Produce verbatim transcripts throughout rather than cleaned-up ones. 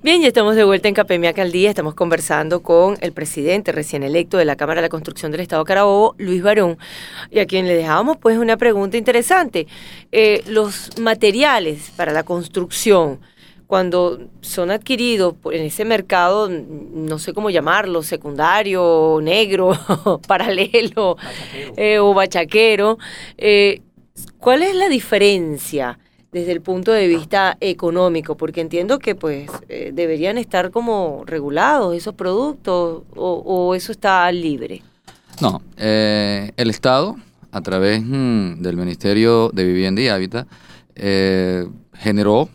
Bien, ya estamos de vuelta en Capemiac al Día. Estamos conversando con el presidente recién electo de la Cámara de la Construcción del Estado Carabobo, Luis Barón, y a quien le dejábamos pues una pregunta interesante. Eh, los materiales para la construcción, cuando son adquiridos en ese mercado, no sé cómo llamarlo, secundario, negro, paralelo bachaquero. Eh, o bachaquero, eh, ¿cuál es la diferencia desde el punto de vista económico? Porque entiendo que pues eh, deberían estar como regulados esos productos o, o eso está libre. No, eh, el Estado, a través mm, del Ministerio de Vivienda y Hábitat, eh, generó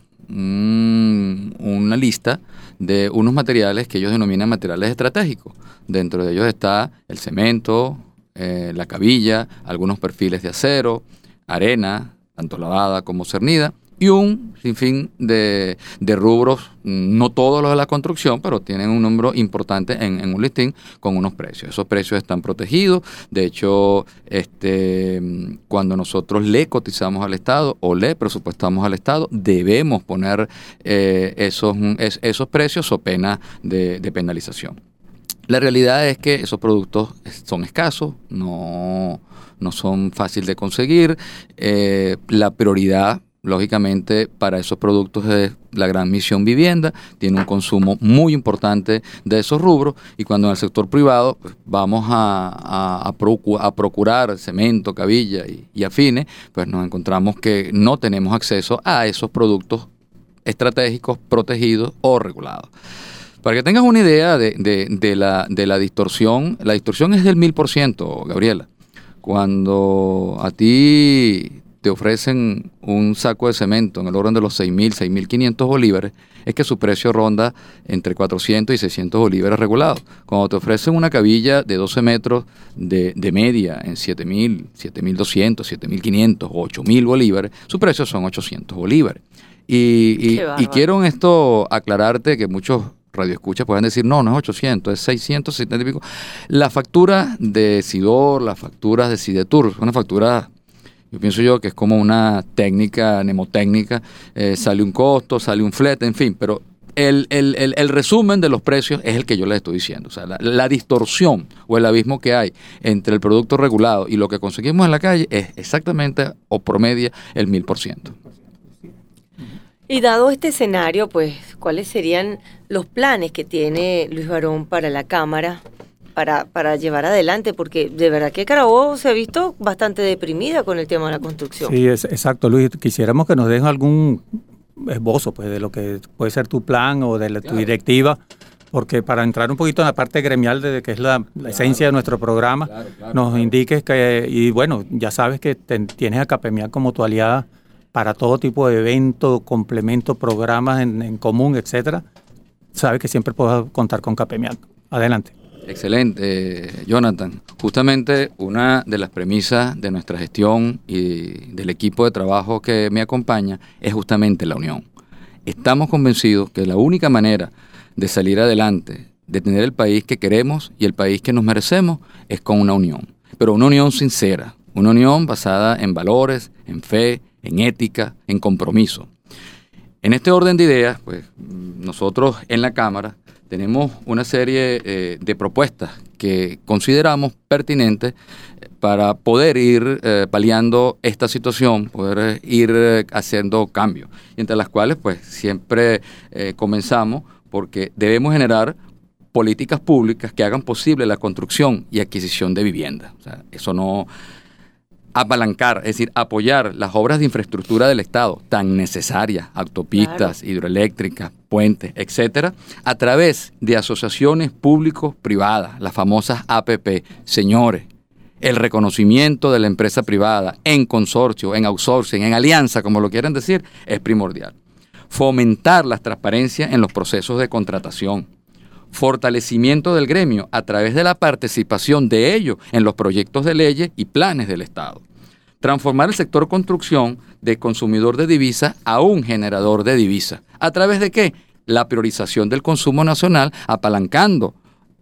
mm, una lista de unos materiales que ellos denominan materiales estratégicos. Dentro de ellos está el cemento, eh, la cabilla, algunos perfiles de acero, arena, tanto lavada como cernida, y un sinfín de, de rubros, no todos los de la construcción, pero tienen un número importante en, en un listín con unos precios. Esos precios están protegidos. De hecho, este, cuando nosotros le cotizamos al Estado o le presupuestamos al Estado, debemos poner eh, esos, es, esos precios o pena de, de penalización. La realidad es que esos productos son escasos, no, no son fáciles de conseguir. Eh, la prioridad, lógicamente, para esos productos es la Gran Misión Vivienda, tiene un consumo muy importante de esos rubros, y cuando en el sector privado pues, vamos a, a, a, procu- a procurar cemento, cabilla y, y afines, pues nos encontramos que no tenemos acceso a esos productos estratégicos, protegidos o regulados. Para que tengas una idea de, de, de, la, de la distorsión, la distorsión es del mil por ciento, Gabriela. Cuando a ti te ofrecen un saco de cemento en el orden de los seis mil, seis mil quinientos bolívares, es que su precio ronda entre cuatrocientos y seiscientos bolívares regulados. Cuando te ofrecen una cabilla de doce metros de, de media en siete mil, siete mil doscientos, siete mil quinientos o ocho mil bolívares, su precio son ochocientos bolívares. Y, y, y quiero en esto aclararte que muchos radioescuchas pueden decir, no, no es ochocientos, es seiscientos setenta y pico. La factura de Sidor, las facturas de Sidetur, una factura, yo pienso yo que es como una técnica mnemotécnica, eh, sale un costo, sale un flete, en fin, pero el, el, el, el resumen de los precios es el que yo les estoy diciendo. O sea, la, la distorsión o el abismo que hay entre el producto regulado y lo que conseguimos en la calle es exactamente o promedia el mil por ciento. Y dado este escenario, pues, ¿cuáles serían los planes que tiene Luis Barón para la Cámara para, para llevar adelante? Porque de verdad que Carabobo se ha visto bastante deprimida con el tema de la construcción. Sí, es, exacto, Luis. Quisiéramos que nos dejen algún esbozo pues, de lo que puede ser tu plan o de la, claro, tu directiva, porque para entrar un poquito en la parte gremial de que es la, la claro, esencia de nuestro programa, claro, claro, nos claro. indiques que, y bueno, ya sabes que te, tienes a Capemiac como tu aliada para todo tipo de eventos, complementos, programas en, en común, etcétera. Sabes que siempre puedes contar con Capemiac. Adelante. Excelente, Jonathan. Justamente una de las premisas de nuestra gestión y del equipo de trabajo que me acompaña es justamente la unión. Estamos convencidos que la única manera de salir adelante, de tener el país que queremos y el país que nos merecemos, es con una unión. Pero una unión sincera, una unión basada en valores, en fe, en ética, en compromiso. En este orden de ideas, pues nosotros en la Cámara tenemos una serie eh, de propuestas que consideramos pertinentes para poder ir eh, paliando esta situación, poder ir eh, haciendo cambios, y entre las cuales pues siempre eh, comenzamos porque debemos generar políticas públicas que hagan posible la construcción y adquisición de vivienda. O sea, eso no... apalancar, es decir, apoyar las obras de infraestructura del Estado tan necesarias, autopistas, claro, hidroeléctricas, puentes, etcétera, a través de asociaciones público-privadas, las famosas A P P. Señores, el reconocimiento de la empresa privada en consorcio, en outsourcing, en alianza, como lo quieran decir, es primordial. Fomentar la transparencia en los procesos de contratación. Fortalecimiento del gremio a través de la participación de ellos en los proyectos de leyes y planes del Estado. Transformar el sector construcción de consumidor de divisas a un generador de divisas. ¿A través de qué? La priorización del consumo nacional, apalancando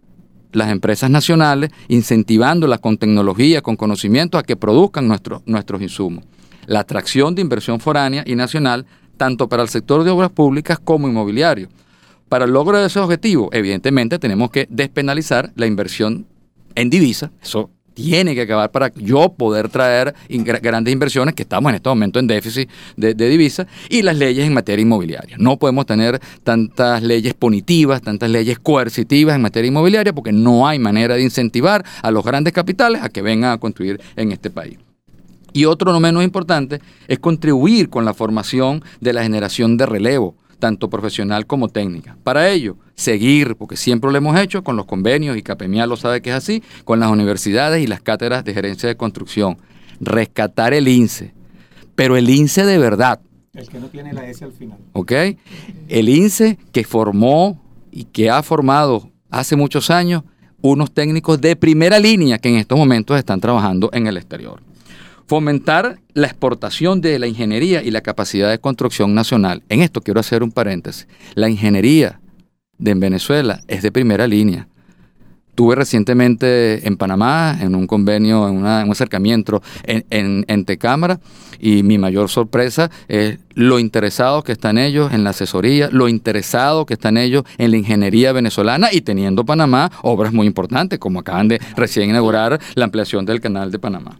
las empresas nacionales, incentivándolas con tecnología, con conocimiento a que produzcan nuestro, nuestros insumos. La atracción de inversión foránea y nacional, tanto para el sector de obras públicas como inmobiliario. para el logro de ese objetivo, evidentemente tenemos que despenalizar la inversión en divisa. Eso tiene que acabar para yo poder traer in- grandes inversiones, que estamos en este momento en déficit de, de divisa, y las leyes en materia inmobiliaria. No podemos tener tantas leyes punitivas, tantas leyes coercitivas en materia inmobiliaria, porque no hay manera de incentivar a los grandes capitales a que vengan a construir en este país. Y otro no menos importante es contribuir con la formación de la generación de relevo, tanto profesional como técnica. Para ello, seguir, porque siempre lo hemos hecho con los convenios, y CAPEMIA lo sabe que es así, con las universidades y las cátedras de gerencia de construcción. Rescatar el INSEE, pero el INSEE de verdad. El que no tiene la S al final. ¿Ok? El INSEE que formó y que ha formado hace muchos años unos técnicos de primera línea que en estos momentos están trabajando en el exterior. Fomentar la exportación de la ingeniería y la capacidad de construcción nacional. En esto quiero hacer un paréntesis. La ingeniería de en Venezuela es de primera línea. Estuve recientemente en Panamá, en un convenio, en, una, en un acercamiento en, en, en Tecámara, y mi mayor sorpresa es lo interesados que están ellos en la asesoría, lo interesados que están ellos en la ingeniería venezolana, y teniendo Panamá obras muy importantes, como acaban de recién inaugurar la ampliación del canal de Panamá.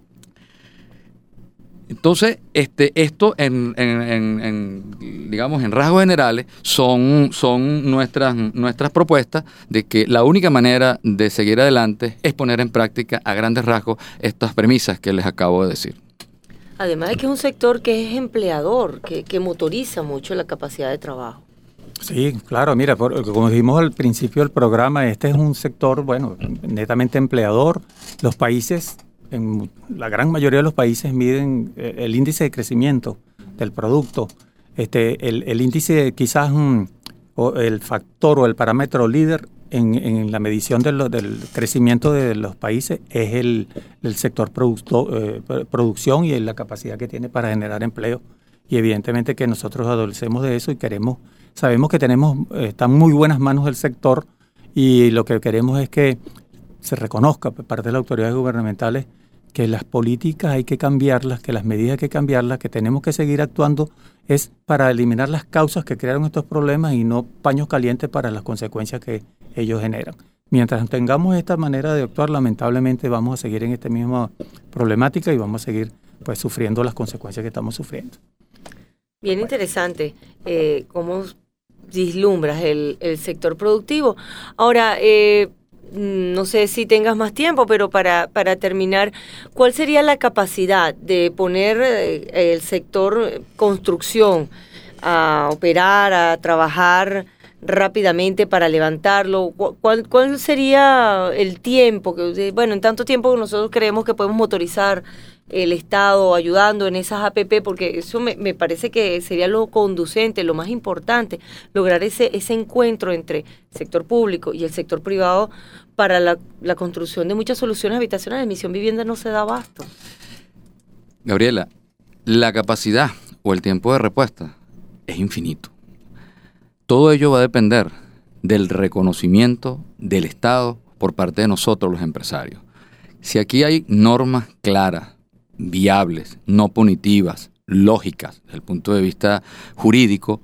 Entonces, este, esto en, en, en, en, digamos, en rasgos generales son, son nuestras, nuestras propuestas de que la única manera de seguir adelante es poner en práctica a grandes rasgos estas premisas que les acabo de decir. Además de que es un sector que es empleador, que, que motoriza mucho la capacidad de trabajo. Sí, claro, mira, por, como dijimos al principio del programa, este es un sector, bueno, netamente empleador. Los países, en la gran mayoría de los países, miden el índice de crecimiento del producto. Este, el, el índice quizás mm, o el factor o el parámetro líder en, en la medición de lo, del crecimiento de los países es el, el sector producto, eh, producción y la capacidad que tiene para generar empleo. Y evidentemente que nosotros adolecemos de eso y queremos, sabemos que tenemos, eh, está en muy buenas manos el sector, y lo que queremos es que se reconozca por parte de las autoridades gubernamentales que las políticas hay que cambiarlas, que las medidas hay que cambiarlas, que tenemos que seguir actuando es para eliminar las causas que crearon estos problemas y no paños calientes para las consecuencias que ellos generan. Mientras tengamos esta manera de actuar, lamentablemente vamos a seguir en esta misma problemática y vamos a seguir pues sufriendo las consecuencias que estamos sufriendo. Bien interesante eh, cómo vislumbras el, el sector productivo. Ahora, eh, no sé si tengas más tiempo, pero para, para terminar, ¿cuál sería la capacidad de poner eh, el sector construcción a operar, a trabajar rápidamente para levantarlo? ¿Cuál, cuál sería el tiempo? Que, bueno, en tanto tiempo nosotros creemos que podemos motorizar el Estado ayudando en esas A P P, porque eso me, me parece que sería lo conducente, lo más importante, lograr ese, ese encuentro entre el sector público y el sector privado para la, la construcción de muchas soluciones habitacionales. Misión Vivienda no se da abasto. Gabriela, la capacidad o el tiempo de respuesta es infinito. Todo ello va a depender del reconocimiento del Estado por parte de nosotros los empresarios. Si aquí hay normas claras, viables, no punitivas, lógicas, desde el punto de vista jurídico,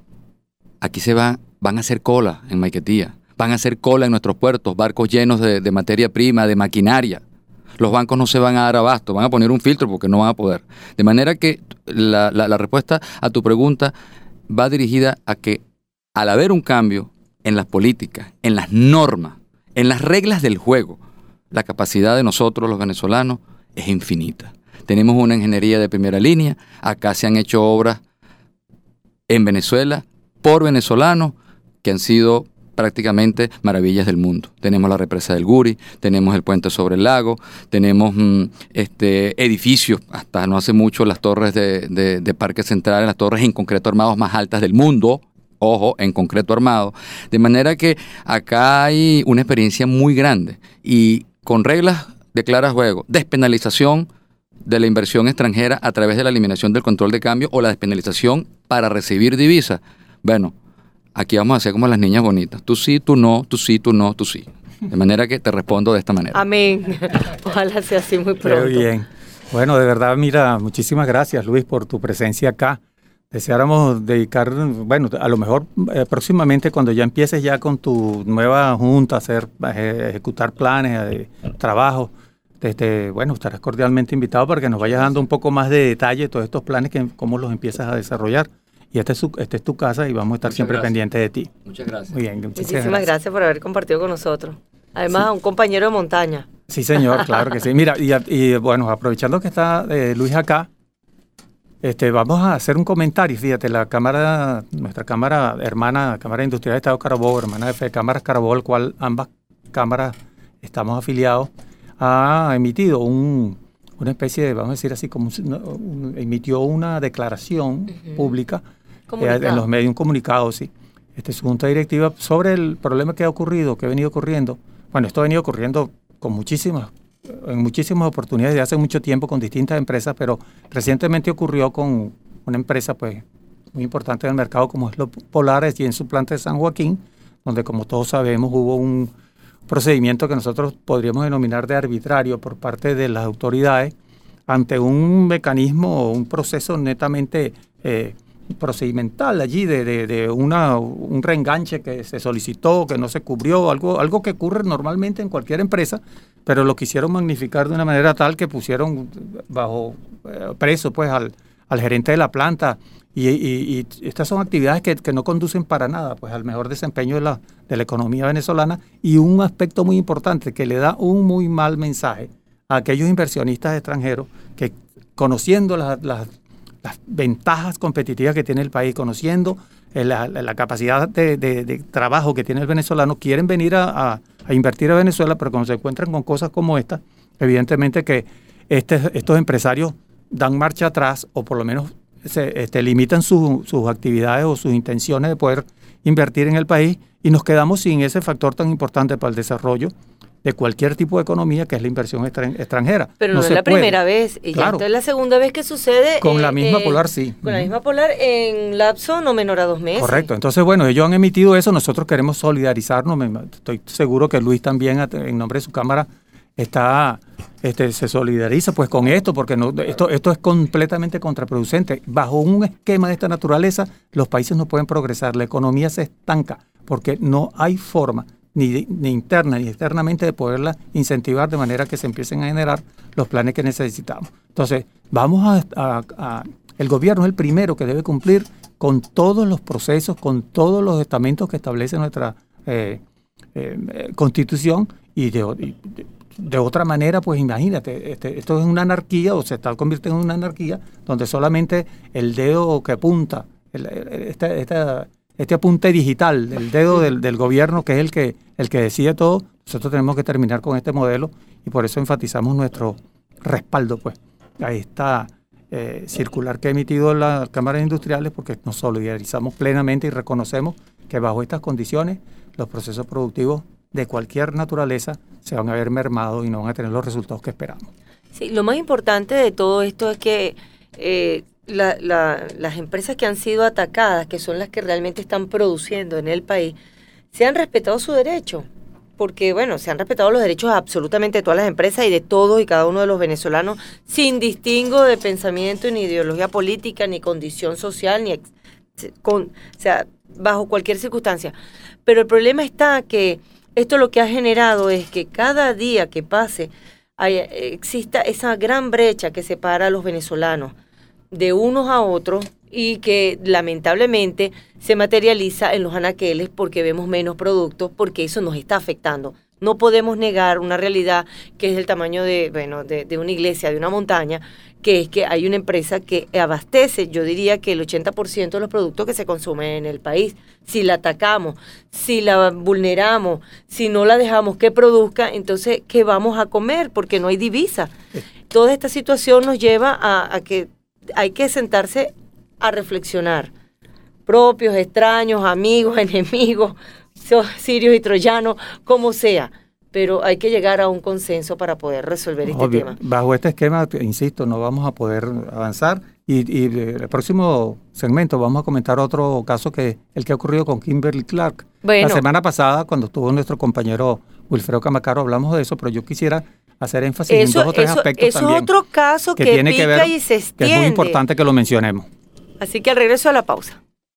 aquí se va, van a hacer cola en Maiquetía, van a hacer cola en nuestros puertos, barcos llenos de, de materia prima, de maquinaria. Los bancos no se van a dar abasto, van a poner un filtro porque no van a poder. De manera que la, la, la respuesta a tu pregunta va dirigida a que al haber un cambio en las políticas, en las normas, en las reglas del juego, la capacidad de nosotros los venezolanos es infinita. Tenemos una ingeniería de primera línea, acá se han hecho obras en Venezuela por venezolanos que han sido prácticamente maravillas del mundo. Tenemos la represa del Guri, tenemos el puente sobre el lago, tenemos mm, este, edificios, hasta no hace mucho las torres de, de, de Parque Central, las torres en concreto armados más altas del mundo, ojo, en concreto armado, de manera que acá hay una experiencia muy grande y con reglas de claras juego, despenalización de la inversión extranjera a través de la eliminación del control de cambio o la despenalización para recibir divisas. Bueno, aquí vamos a hacer como las niñas bonitas. Tú sí, tú no, tú sí, tú no, tú sí. De manera que te respondo de esta manera. Amén. Ojalá sea así muy pronto. Muy bien. Bueno, de verdad, mira, muchísimas gracias, Luis, por tu presencia acá. deseáramos dedicar, bueno, a lo mejor eh, próximamente cuando ya empieces ya con tu nueva junta a hacer, a ejecutar planes, de trabajo, este, bueno, estarás cordialmente invitado para que nos vayas dando un poco más de detalle de todos estos planes, que cómo los empiezas a desarrollar. Y esta es, su, esta es tu casa y vamos a estar muchas siempre gracias. pendientes de ti. Muchas gracias. Muy bien, muchísimas gracias. gracias por haber compartido con nosotros. Además, sí. un compañero de montaña. Sí, señor, claro que sí. Mira, y, y bueno, aprovechando que está eh, Luis acá, este, vamos a hacer un comentario. Fíjate, la cámara, nuestra cámara hermana, Cámara Industrial de Estado Carabobo, hermana de Fe Cámaras Carabobo, al cual ambas cámaras estamos afiliados, ha emitido un, una especie de, vamos a decir así, como un, un, emitió una declaración uh-huh. pública eh, en los medios, un comunicado, sí, este, su junta directiva sobre el problema que ha ocurrido, que ha venido ocurriendo. Bueno, esto ha venido ocurriendo con muchísimas, en muchísimas oportunidades de hace mucho tiempo con distintas empresas, pero recientemente ocurrió con una empresa pues muy importante en el mercado como es Los Polares y en su planta de San Joaquín, donde como todos sabemos hubo un procedimiento que nosotros podríamos denominar de arbitrario por parte de las autoridades ante un mecanismo o un proceso netamente eh, procedimental allí de, de, de una, un reenganche que se solicitó, que no se cubrió, algo, algo que ocurre normalmente en cualquier empresa, pero lo quisieron magnificar de una manera tal que pusieron bajo eh, preso pues al, al gerente de la planta y, y, y estas son actividades que, que no conducen para nada pues al mejor desempeño de la, de la economía venezolana y un aspecto muy importante que le da un muy mal mensaje a aquellos inversionistas extranjeros que conociendo las, las las ventajas competitivas que tiene el país, conociendo la, la capacidad de, de, de trabajo que tiene el venezolano, quieren venir a, a, a invertir a Venezuela, pero cuando se encuentran con cosas como esta, evidentemente que este, estos empresarios dan marcha atrás o por lo menos se este, limitan su, sus actividades o sus intenciones de poder invertir en el país y nos quedamos sin ese factor tan importante para el desarrollo de cualquier tipo de economía, que es la inversión extranjera. Pero no, no es la puede. primera vez, y claro. ya esta es la segunda vez que sucede. Con eh, la misma eh, Polar, sí. Con uh-huh. la misma Polar en lapso no menor a dos meses. Correcto. Entonces, bueno, ellos han emitido eso, nosotros queremos solidarizarnos, estoy seguro que Luis también, en nombre de su cámara, está, este, se solidariza pues con esto, porque no, esto, esto es completamente contraproducente. Bajo un esquema de esta naturaleza, los países no pueden progresar, la economía se estanca, porque no hay forma Ni, ni interna ni externamente de poderla incentivar de manera que se empiecen a generar los planes que necesitamos. Entonces, vamos a, a, a el gobierno es el primero que debe cumplir con todos los procesos, con todos los estamentos que establece nuestra eh, eh, Constitución y de, de, de otra manera, pues imagínate, este, esto es una anarquía o se está convirtiendo en una anarquía donde solamente el dedo que apunta, el, esta, esta este apunte digital, el dedo del, del gobierno, que es el que, el que decide todo, nosotros tenemos que terminar con este modelo y por eso enfatizamos nuestro respaldo pues, a esta eh, circular que ha emitido las cámaras industriales, porque nos solidarizamos plenamente y reconocemos que bajo estas condiciones los procesos productivos de cualquier naturaleza se van a ver mermados y no van a tener los resultados que esperamos. Sí, lo más importante de todo esto es que eh, La, la, las empresas que han sido atacadas, que son las que realmente están produciendo en el país, se han respetado su derecho, porque bueno, se han respetado los derechos absolutamente de todas las empresas y de todos y cada uno de los venezolanos, sin distingo de pensamiento, ni ideología política, ni condición social, ni ex, con, o sea, bajo cualquier circunstancia. Pero el problema está que esto lo que ha generado es que cada día que pase hay, exista esa gran brecha que separa a los venezolanos de unos a otros y que lamentablemente se materializa en los anaqueles porque vemos menos productos, porque eso nos está afectando. No podemos negar una realidad que es del tamaño de, bueno, de, de una iglesia, de una montaña, que es que hay una empresa que abastece, yo diría que el ochenta por ciento de los productos que se consumen en el país. Si la atacamos, si la vulneramos, si no la dejamos que produzca, entonces, ¿qué vamos a comer? Porque no hay divisa. Toda esta situación nos lleva a, a que hay que sentarse a reflexionar. Propios, extraños, amigos, enemigos, sirios y troyanos, como sea. Pero hay que llegar a un consenso para poder resolver este Obvio. tema. Bajo este esquema, insisto, no vamos a poder avanzar. Y, y el próximo segmento vamos a comentar otro caso que el que ha ocurrido con Kimberly Clark. Bueno. La semana pasada, cuando estuvo nuestro compañero Wilfredo Camacaro, hablamos de eso, pero yo quisiera hacer énfasis eso, en dos o tres eso, aspectos eso también. Eso es otro caso que, que tiene pica que ver, y se extiende. Que es muy importante que lo mencionemos. Así que al regreso a la pausa.